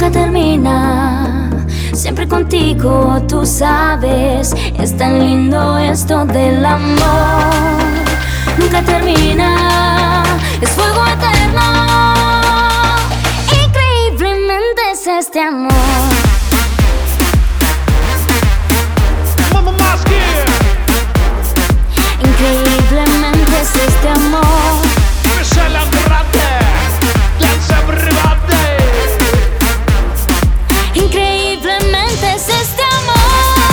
nunca termina. Siempre contigo, tú sabes, es tan lindo esto del amor. Nunca termina, es fuego eterno. Increíblemente es este amor. Increíblemente es este amor. Increíblemente es este amor.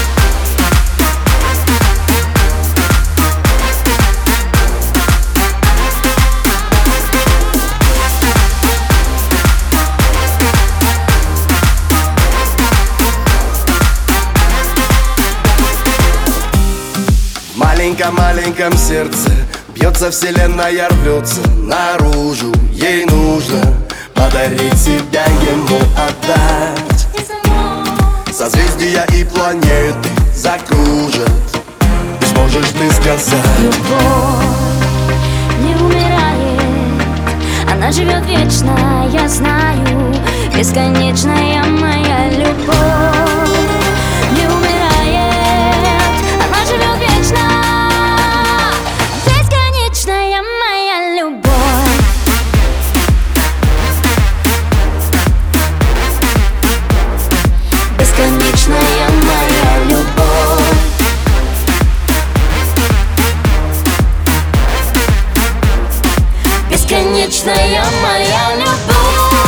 В маленьком-маленьком сердце бьется вселенная, рвется наружу. Ей нужно подарить себя, ему отдать. Созвездия и планеты закружат, и сможешь ты сказать: любовь не умирает, она живет вечно, я знаю. Бесконечная моя любовь не умирает, она живет вечно. Бесконечная моя любовь. Бесконечная моя любовь. Бесконечная моя любовь.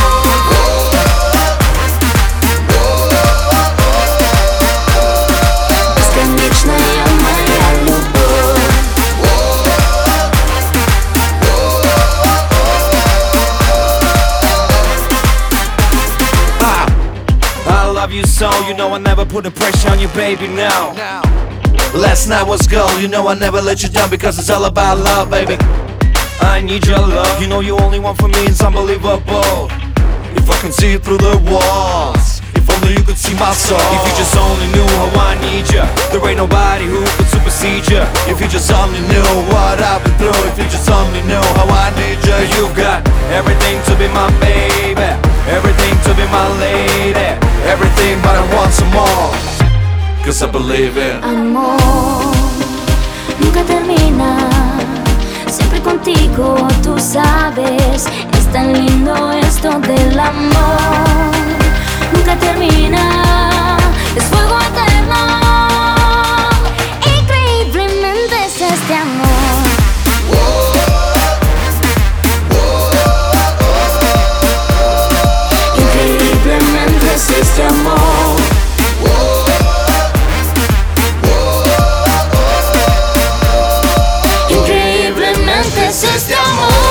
Бесконечная моя любовь. I love you so, you know I never put the pressure on you, baby, now. Last night was gold, you know I never let you down, because it's all about love, baby. I need your love, you know you only want for me, it's unbelievable. If I can see it through the walls, if only you could see my soul. If you just only knew how I need you, there ain't nobody who could supersede you. If you just only knew what I've been through, if you just only knew how I need you. You've got everything to be my baby, everything to be my lady, everything but I want some more, cause I believe it. Amor nunca termina, siempre contigo, tú sabes, es tan lindo esto del amor. Nunca termina, es fuego eterno. Increíblemente es este amor. Increíblemente es este amor. Increíblemente es este amor.